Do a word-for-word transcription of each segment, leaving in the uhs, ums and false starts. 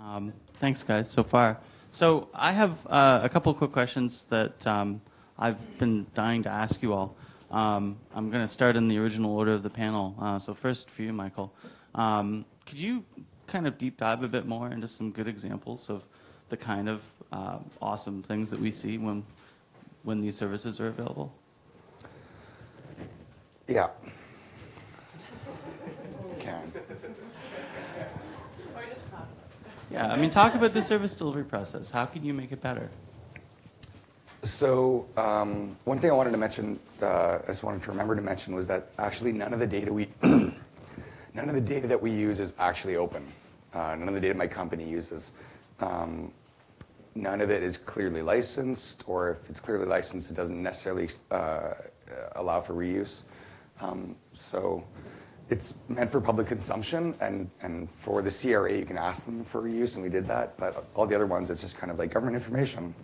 Um, thanks, guys, so far. So I have uh, a couple of quick questions that um, I've been dying to ask you all. Um, I'm going to start in the original order of the panel. Uh, so first for you, Michael. Um, could you kind of deep dive a bit more into some good examples of the kind of uh, awesome things that we see when, when these services are available? Yeah. Can. Yeah, I mean, talk about the service delivery process. How can you make it better? So um, one thing I wanted to mention, uh, I just wanted to remember to mention, was that actually none of the data we, none of the data that we use is actually open. Uh, none of the data my company uses. Um, none of it is clearly licensed, or if it's clearly licensed, it doesn't necessarily uh, allow for reuse. Um, so it's meant for public consumption, and, and for the C R A, you can ask them for reuse, and we did that. But all the other ones, it's just kind of like government information.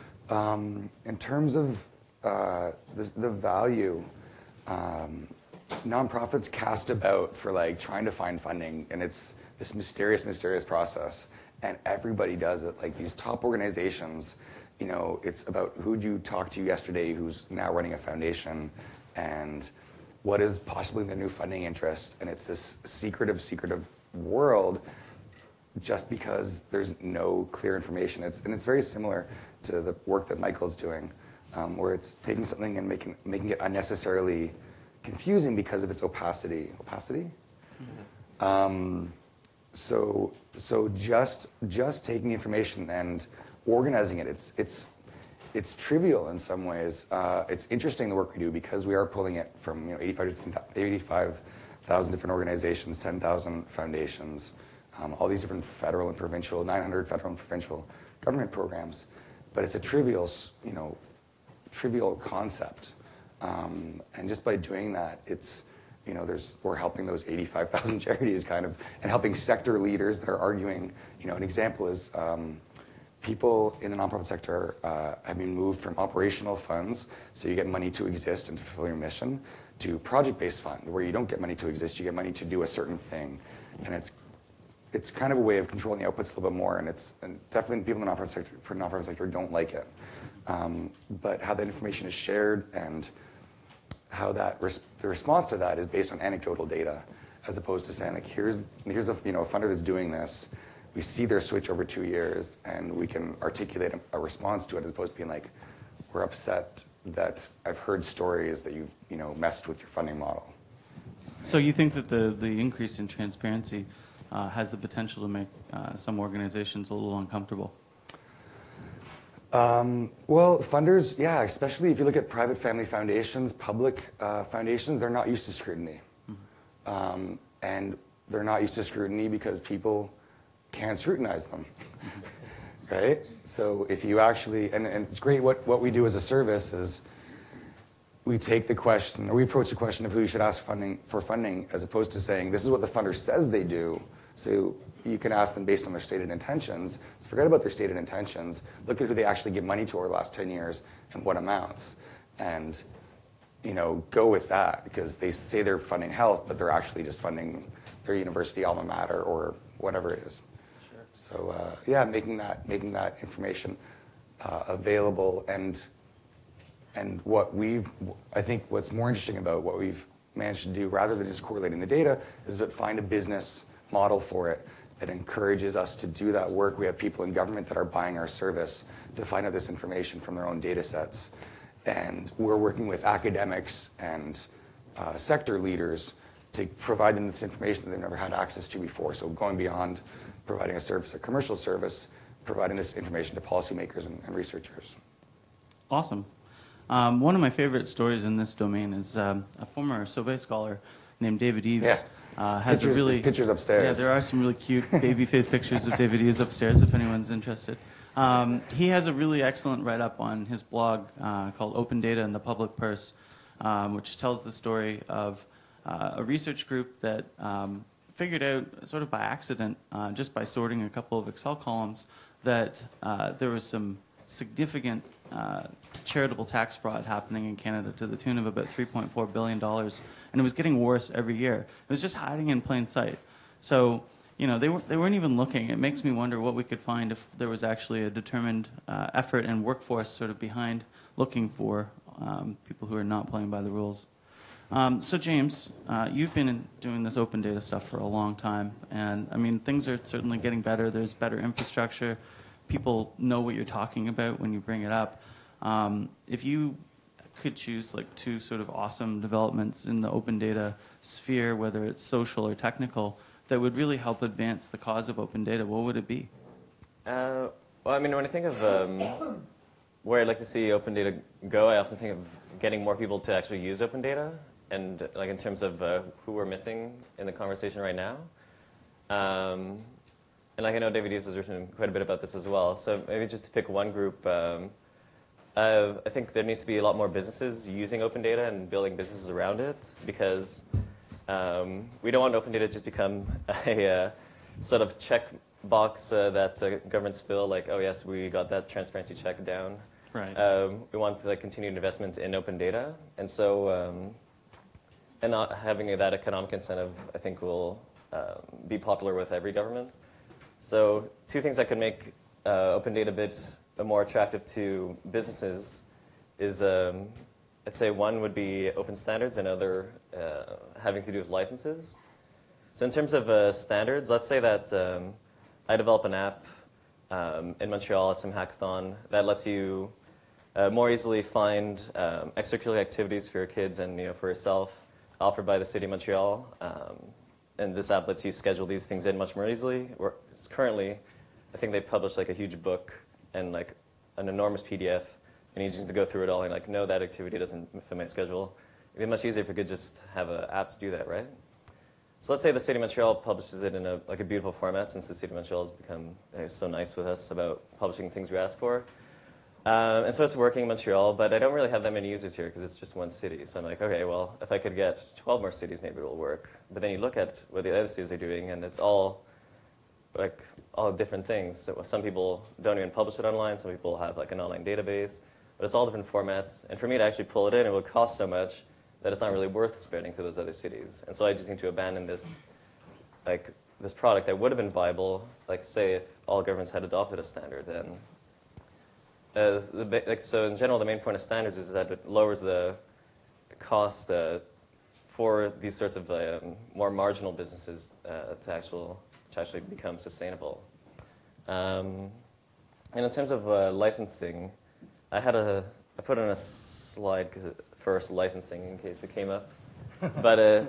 Um, in terms of uh, the, the value, um, nonprofits cast about for like trying to find funding, and it's this mysterious, mysterious process, and everybody does it. Like these top organizations, you know, it's about who'd you talk to yesterday who's now running a foundation, and what is possibly the new funding interest, and it's this secretive, secretive world just because there's no clear information. It's, and it's very similar to the work that Michael's doing, um, where it's taking something and making, making it unnecessarily confusing because of its opacity. Opacity? Mm-hmm. um, so so just, just taking information and organizing it, it's, it's, it's trivial in some ways. Uh, it's interesting the work we do because we are pulling it from you know eighty-five thousand different organizations, ten thousand foundations, um, all these different federal and provincial, nine hundred federal and provincial government programs. But it's a trivial, you know, trivial concept. Um, and just by doing that, it's, you know, there's, we're helping those eighty-five thousand charities kind of, and helping sector leaders that are arguing, you know, an example is, um, people in the nonprofit sector uh, have been moved from operational funds, so you get money to exist and to fulfill your mission, to project-based fund, where you don't get money to exist, you get money to do a certain thing. And it's it's kind of a way of controlling the outputs a little bit more, and it's and definitely people in the nonprofit sector, nonprofit sector don't like it. Um, but how that information is shared and how that res the response to that is based on anecdotal data, as opposed to saying like, here's here's a you know a funder that's doing this. We see their switch over two years, and we can articulate a, a response to it, as opposed to being like, we're upset that I've heard stories that you've you know messed with your funding model. So, so you think that the, the increase in transparency uh, has the potential to make uh, some organizations a little uncomfortable? Um, well, funders, yeah, especially if you look at private family foundations, public uh, foundations, they're not used to scrutiny. Mm-hmm. um, and they're not used to scrutiny because people can't scrutinize them, right? So if you actually, and, and it's great, what, what we do as a service is we take the question, or we approach the question of who you should ask funding for funding, as opposed to saying, this is what the funder says they do, so you can ask them based on their stated intentions. So forget about their stated intentions, look at who they actually give money to over the last ten years and what amounts, and you know, go with that, because they say they're funding health, but they're actually just funding their university alma mater or whatever it is. So uh, yeah, making that making that information uh, available, and and what we've I think what's more interesting about what we've managed to do, rather than just correlating the data, is that find a business model for it that encourages us to do that work. We have people in government that are buying our service to find out this information from their own data sets, and we're working with academics and uh, sector leaders to provide them this information that they've never had access to before. So going beyond providing a service, a commercial service, providing this information to policymakers and, and researchers. Awesome. Um, one of my favorite stories in this domain is um, a former Sauvé scholar named David Eves. Yeah. Uh, has pictures, a really pictures upstairs. Yeah, there are some really cute baby face pictures of David Eves upstairs if anyone's interested. Um, he has a really excellent write-up on his blog uh, called Open Data and the Public Purse, um, which tells the story of uh, a research group that um, figured out, sort of by accident, uh, just by sorting a couple of Excel columns, that uh, there was some significant uh, charitable tax fraud happening in Canada to the tune of about three point four billion dollars, and it was getting worse every year. It was just hiding in plain sight. So, you know, they, were, they weren't even looking. It makes me wonder what we could find if there was actually a determined uh, effort and workforce sort of behind looking for um, people who are not playing by the rules. Um, so James, uh, you've been in doing this open data stuff for a long time, and I mean, things are certainly getting better. There's better infrastructure. People know what you're talking about when you bring it up. Um, if you could choose like two sort of awesome developments in the open data sphere, whether it's social or technical, that would really help advance the cause of open data, what would it be? Uh, well, I mean, when I think of um, where I'd like to see open data go, I often think of getting more people to actually use open data, and like in terms of uh, who we're missing in the conversation right now. Um, and like I know David Hughes has written quite a bit about this as well. So maybe just to pick one group, um, uh, I think there needs to be a lot more businesses using open data and building businesses around it, because um, we don't want open data to just become a uh, sort of check box uh, that uh, governments fill, like, oh yes, we got that transparency check down. Right. Um, we want like, continued investment in open data, and so um, and not having that economic incentive, I think, will um, be popular with every government. So two things that could make uh, open data a bit more attractive to businesses is, um, I'd say one would be open standards, and other uh, having to do with licenses. So in terms of uh, standards, let's say that um, I develop an app um, in Montreal at some hackathon that lets you uh, more easily find um, extracurricular activities for your kids and, you know, for yourself, offered by the City of Montreal. Um, and this app lets you schedule these things in much more easily. We're, currently, I think they publish like a huge book and like an enormous P D F, and you just need to go through it all and like, no, that activity doesn't fit my schedule. It'd be much easier if we could just have an app to do that, right? So let's say the City of Montreal publishes it in a, like a beautiful format, since the City of Montreal has become uh, so nice with us about publishing things we ask for. Um, and so it's working in Montreal, but I don't really have that many users here because it's just one city. So I'm like, okay, well, if I could get twelve more cities, maybe it'll work. But then you look at what the other cities are doing, and it's all like all different things. So some people don't even publish it online. Some people have like an online database, but it's all different formats. And for me to actually pull it in, it would cost so much that it's not really worth spreading to those other cities. And so I just need to abandon this, like this product that would have been viable, like say if all governments had adopted a standard. Then, uh, the, like, so in general, the main point of standards is that it lowers the cost uh, for these sorts of um, more marginal businesses uh, to actual to actually become sustainable. Um, and in terms of uh, licensing, I had a I put in a slide first licensing in case it came up, but uh,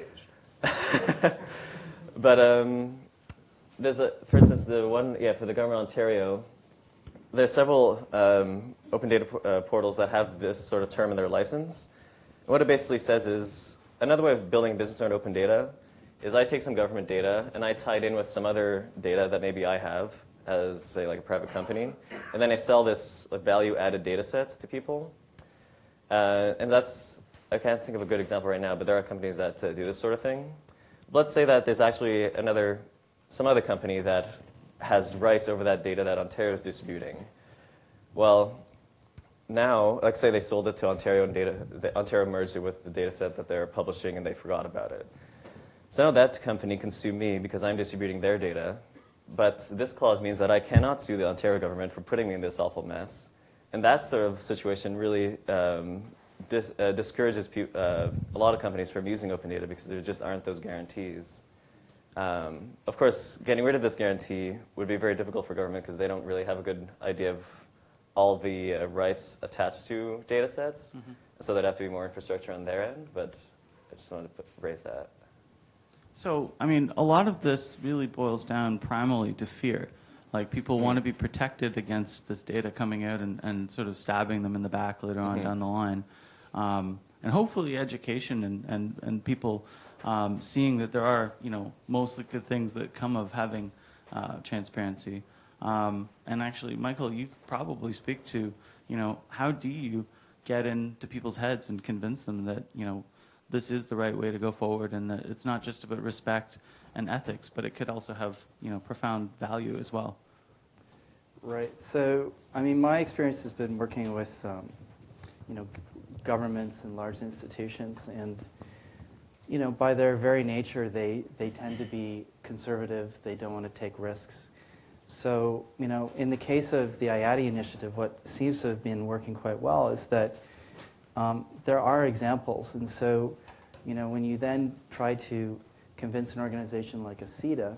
Stage. but um, there's a, for instance, the one yeah for the government of Ontario, there's several um, open data uh, portals that have this sort of term in their license. And what it basically says is another way of building a business around open data is I take some government data and I tie it in with some other data that maybe I have as, say, like a private company, and then I sell this like, value-added data sets to people. Uh, and that's, I can't think of a good example right now, but there are companies that uh, do this sort of thing. Let's say that there's actually another, some other company that has rights over that data that Ontario is distributing. Well, now, like say they sold it to Ontario, and data, the, Ontario merged it with the data set that they're publishing, and they forgot about it. So now that company can sue me because I'm distributing their data, but this clause means that I cannot sue the Ontario government for putting me in this awful mess. And that sort of situation really um, dis uh, discourages uh, a lot of companies from using open data because there just aren't those guarantees. Um, of course, getting rid of this guarantee would be very difficult for government because they don't really have a good idea of all the uh, rights attached to data sets. Mm-hmm. So there'd have to be more infrastructure on their end, but I just wanted to put, raise that. So, I mean, a lot of this really boils down primarily to fear. Like, people mm-hmm. want to be protected against this data coming out and, and sort of stabbing them in the back later on mm-hmm. down the line. Um, and hopefully education and, and, and people um, seeing that there are, you know, mostly good things that come of having uh, transparency. Um, and actually, Michael, you could probably speak to, you know, how do you get into people's heads and convince them that, you know, this is the right way to go forward, and that it's not just about respect and ethics, but it could also have, you know, profound value as well. Right. So, I mean, my experience has been working with, um, you know, governments and large institutions, and you know, by their very nature, they, they tend to be conservative. They don't want to take risks. So, you know, in the case of the I A D I initiative, what seems to have been working quite well is that um, there are examples. And so, you know, when you then try to convince an organization like a C E D A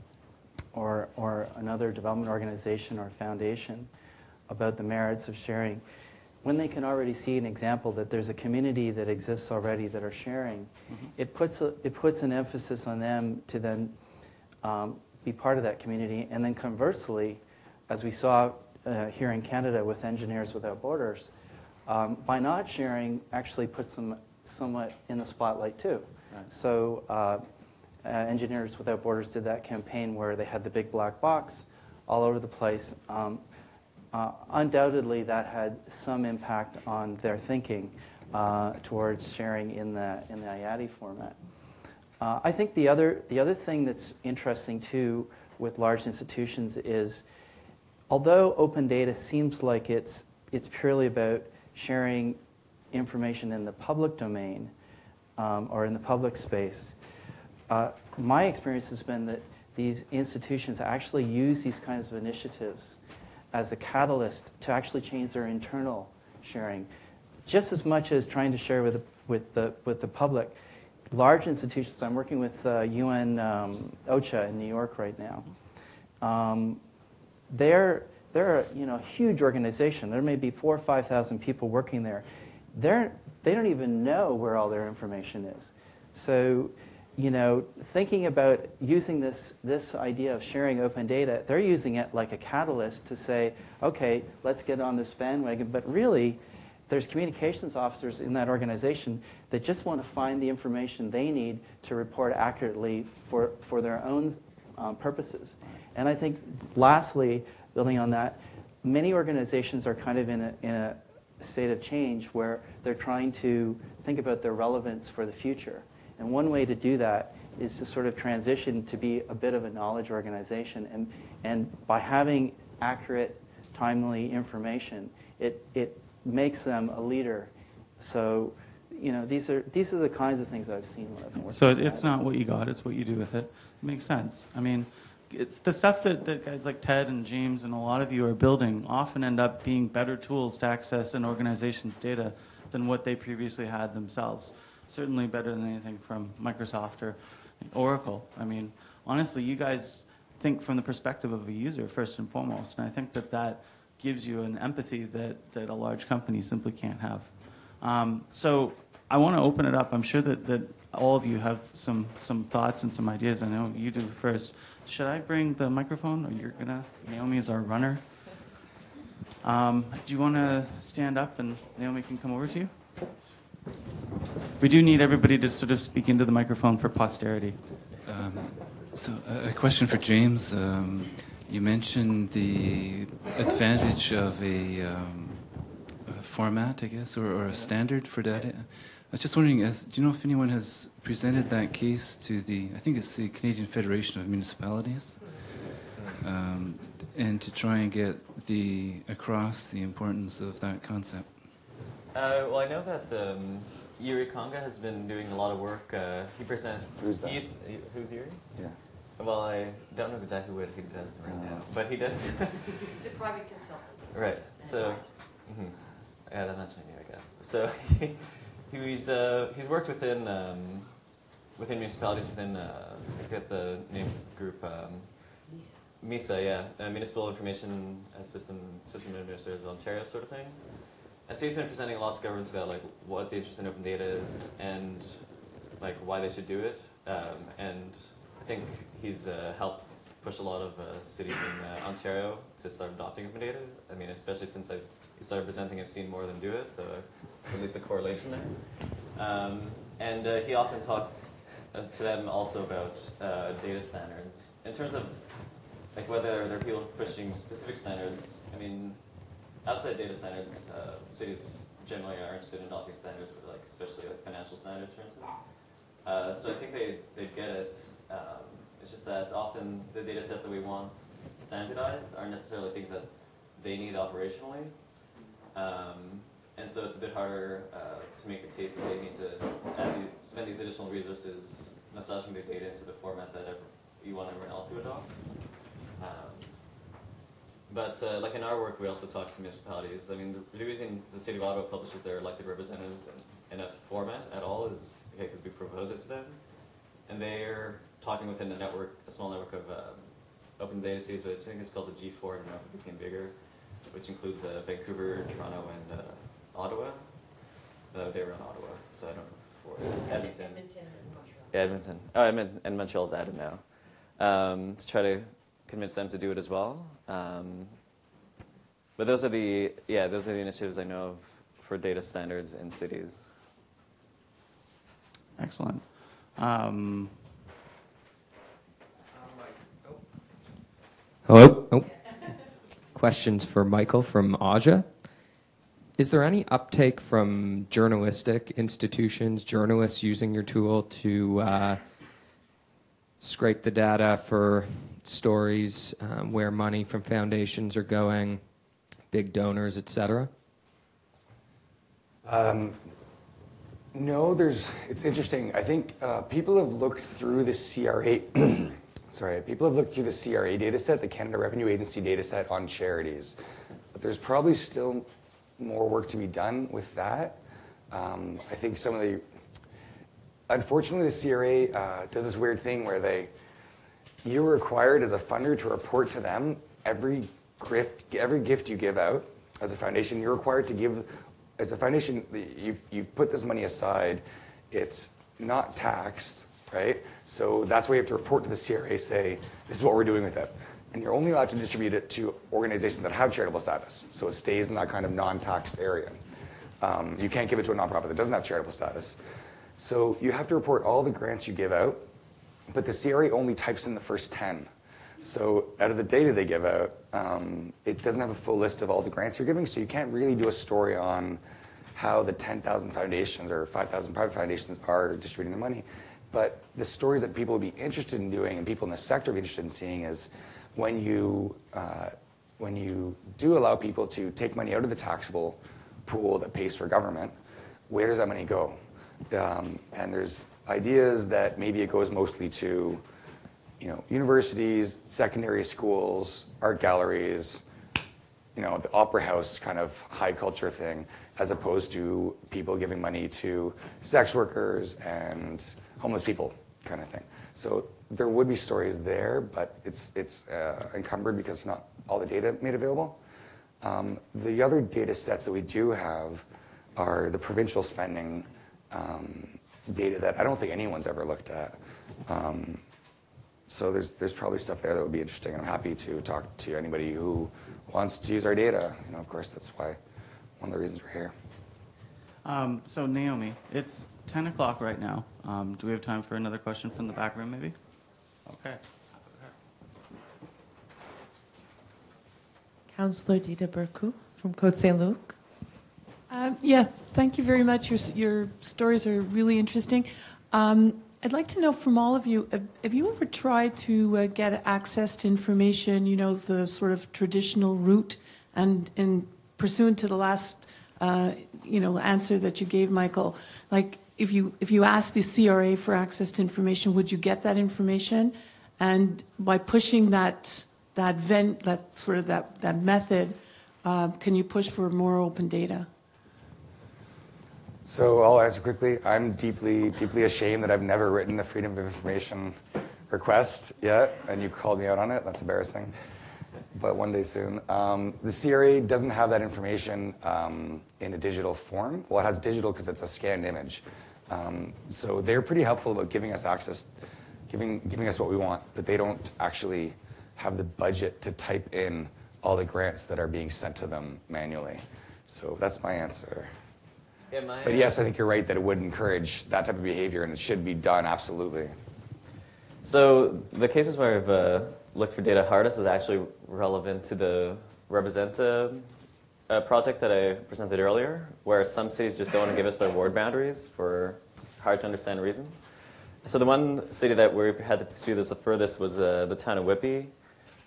or, or another development organization or foundation about the merits of sharing, when they can already see an example that there's a community that exists already that are sharing, mm-hmm. it puts a, it puts an emphasis on them to then um, be part of that community. And then conversely, as we saw uh, here in Canada with Engineers Without Borders, um, by not sharing actually puts them somewhat in the spotlight too. Right. So uh, uh, Engineers Without Borders did that campaign where they had the big black box all over the place. Um, Uh, undoubtedly, that had some impact on their thinking uh, towards sharing in the in the I A D I format. Uh, I think the other the other thing that's interesting too with large institutions is, although open data seems like it's it's purely about sharing information in the public domain um, or in the public space, uh, my experience has been that these institutions actually use these kinds of initiatives as a catalyst to actually change their internal sharing, just as much as trying to share with the, with the with the public. Large institutions. I'm working with uh, U N um, OCHA in New York right now. Um, they're they're a you know huge organization. There may be four or five thousand people working there. They're they don't even know where all their information is. So, you know, thinking about using this, this idea of sharing open data, they're using it like a catalyst to say, okay, let's get on this bandwagon. But really, there's communications officers in that organization that just want to find the information they need to report accurately for, for their own um, purposes. And I think, lastly, building on that, many organizations are kind of in a, in a state of change where they're trying to think about their relevance for the future. And one way to do that is to sort of transition to be a bit of a knowledge organization. And, and by having accurate, timely information, it, it makes them a leader. So, you know, these are, these are the kinds of things I've seen when I've been working. So it's not what you got, it's what you do with it. It makes sense. I mean, it's the stuff that, that guys like Ted and James and a lot of you are building often end up being better tools to access an organization's data than what they previously had themselves. Certainly better than anything from Microsoft or Oracle. I mean, honestly, you guys think from the perspective of a user first and foremost, and I think that that gives you an empathy that, that a large company simply can't have. Um, so I want to open it up. I'm sure that, that all of you have some, some thoughts and some ideas. I know you do first. Should I bring the microphone, or you're going to? Naomi is our runner. Um, do you want to stand up and Naomi can come over to you? We do need everybody to sort of speak into the microphone for posterity. Um, so uh, a question for James. Um, you mentioned the advantage of a, um, a format, I guess, or, or a standard for data. I was just wondering, as, do you know if anyone has presented that case to the, I think it's the Canadian Federation of Municipalities, um, and to try and get the across the importance of that concept? Uh, well, I know that um, Yuri Conga has been doing a lot of work. Uh, he presents. Who's that? He used, he, who's Yuri? Yeah. Well, I don't know exactly what he does right Uh, now, but he does. He's a private consultant. Right. and So, advisor. mm-hmm. Yeah, that much I knew, I guess. So he, he's uh, he's worked within um, within municipalities within uh, I forget the name group. Um, Lisa. MISA, yeah, uh, Municipal Information System System Administrators of Ontario, sort of thing. And so he's been presenting a lot to governments about like what the interest in open data is and like why they should do it. Um, and I think he's uh, helped push a lot of uh, cities in uh, Ontario to start adopting open data. I mean, especially since I've he started presenting, I've seen more of them do it. So at least a correlation there. Um, and uh, he often talks uh, to them also about uh, data standards in terms of like whether there are people pushing specific standards. I mean, outside data standards, uh, cities generally are interested in adopting standards, but like especially like financial standards, for instance. Uh, so I think they they get it. Um, it's just that often the data sets that we want standardized aren't necessarily things that they need operationally. Um, and so it's a bit harder uh, to make the case that they need to add the, spend these additional resources massaging their data into the format that ever, you want everyone else to adopt. Um, but uh, like in our work, we also talk to municipalities. I mean, the, the reason the City of Ottawa publishes their elected representatives in, in a format at all is because okay, we propose it to them, and they're talking within a network, a small network of um, open data cities, which I think is called the G four, I don't know if it became bigger, which includes uh, Vancouver, Toronto, and uh, Ottawa. Uh, they were in Ottawa, so I don't know if it's Edmonton. Edmonton and Montreal. Yeah, Edmonton. Oh, Edmonton, and Montreal's added now. Um, to try to convince them to do it as well. Um, but those are the, yeah, those are the initiatives I know of for data standards in cities. Excellent. Um, Hello? Oh. Questions for Michael from Aja. Is there any uptake from journalistic institutions, journalists using your tool to uh, scrape the data for stories, um, where money from foundations are going, big donors, et cetera? Um, no, there's. It's interesting. I think uh, people have looked through the C R A. sorry, people have looked through the C R A data set, the Canada Revenue Agency data set on charities. But there's probably still more work to be done with that. Um, I think some of the. Unfortunately, the C R A uh, does this weird thing where they. You're required as a funder to report to them every gift, every gift you give out as a foundation. You're required to give, as a foundation, you've, you've put this money aside. It's not taxed, right? So that's why you have to report to the C R A, say, this is what we're doing with it. And you're only allowed to distribute it to organizations that have charitable status. So it stays in that kind of non-taxed area. Um, you can't give it to a nonprofit that doesn't have charitable status. So you have to report all the grants you give out. But the C R A only types in the first ten. So out of the data they give out, um, it doesn't have a full list of all the grants you're giving, so you can't really do a story on how the ten thousand foundations or five thousand private foundations are distributing the money. But the stories that people would be interested in doing and people in the sector would be interested in seeing is when you, uh, when you do allow people to take money out of the taxable pool that pays for government, where does that money go? Um, and there's ideas that maybe it goes mostly to, you know, universities, secondary schools, art galleries, you know, the opera house kind of high culture thing, as opposed to people giving money to sex workers and homeless people kind of thing. So there would be stories there, but it's, it's uh, encumbered because not all the data made available. Um, the other data sets that we do have are the provincial spending um, data that I don't think anyone's ever looked at. Um, so there's there's probably stuff there that would be interesting, and I'm happy to talk to anybody who wants to use our data. You know, of course, that's why one of the reasons we're here. um, so Naomi, it's ten o'clock right now. Um, do we have time for another question from the back room, maybe? Okay. Councillor Dita Burku from Côte Saint-Luc. Um, yeah, thank you very much. Your, your stories are really interesting. Um, I'd like to know from all of you, have, have you ever tried to uh, get access to information, you know, the sort of traditional route, and, and pursuant to the last, uh, you know, answer that you gave, Michael, like if you, if you asked the C R A for access to information, would you get that information? And by pushing that, that vent, that sort of that, that method, uh, can you push for more open data? So I'll answer quickly. I'm deeply, deeply ashamed that I've never written a Freedom of Information request yet, and you called me out on it. That's embarrassing, but one day soon. Um, the C R A doesn't have that information um, in a digital form. Well, it has digital because it's a scanned image. Um, so they're pretty helpful about giving us access, giving, giving us what we want, but they don't actually have the budget to type in all the grants that are being sent to them manually. So that's my answer. Yeah, my, But yes, I think you're right that it would encourage that type of behavior, and it should be done, absolutely. So the cases where I've uh, looked for data hardest is actually relevant to the Representa uh, project that I presented earlier, where some cities just don't want to give us their ward boundaries for hard to understand reasons. So the one city that we had to pursue this the furthest was uh, the town of Whitby.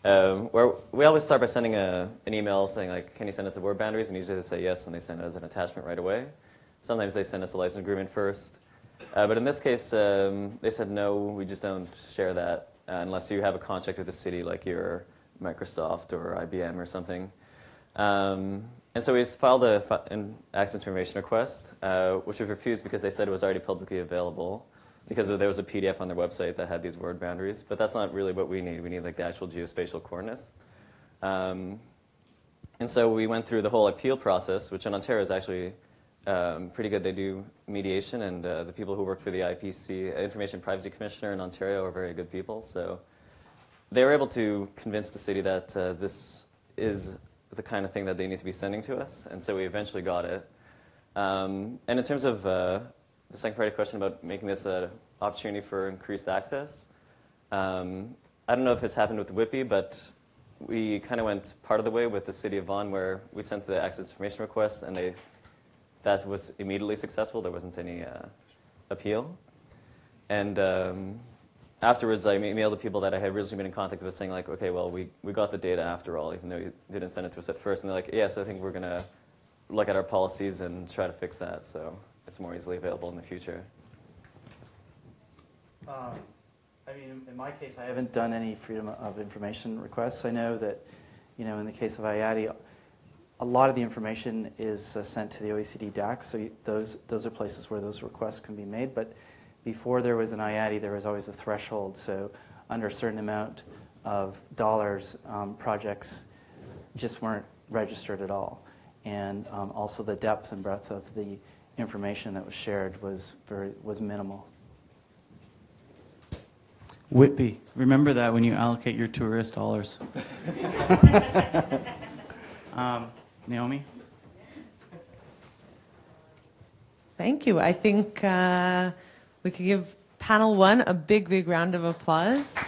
Um, where we always start by sending a, an email saying, like, can you send us the word boundaries? And usually they say yes, and they send us an attachment right away. Sometimes they send us a license agreement first. Uh, but in this case, um, they said, no, we just don't share that uh, unless you have a contract with the city, like you're Microsoft or I B M or something. Um, and so we filed a fi- an access information request, uh, which we refused because they said it was already publicly available, because there was a P D F on their website that had these word boundaries. But that's not really what we need. We need like the actual geospatial coordinates. Um, and so we went through the whole appeal process, which in Ontario is actually um, pretty good. They do mediation, and uh, the people who work for the I P C, Information Privacy Commissioner in Ontario, are very good people. So they were able to convince the city that uh, this is the kind of thing that they need to be sending to us, and so we eventually got it. Um, and in terms of uh, the second part of the question about making this an opportunity for increased access, um, I don't know if it's happened with Whippy, but we kind of went part of the way with the city of Vaughan, where we sent the access information request, and they that was immediately successful. There wasn't any uh, appeal. And um, afterwards, I emailed the people that I had originally been in contact with, saying, like, okay, well, we, we got the data after all, even though you didn't send it to us at first. And they're like, yes, I think we're going to look at our policies and try to fix that so it's more easily available in the future. Um, I mean, in my case, I haven't done any freedom of information requests. I know that, you know, in the case of I A D I, a lot of the information is uh, sent to the O E C D D A C, so you, those those are places where those requests can be made. But before there was an I A D I, there was always a threshold. So under a certain amount of dollars, um, projects just weren't registered at all. And um, also the depth and breadth of the information that was shared was very was minimal. Whitby, remember that when you allocate your tourist dollars. um, Naomi? Thank you. I think uh, we could give panel one a big, big round of applause.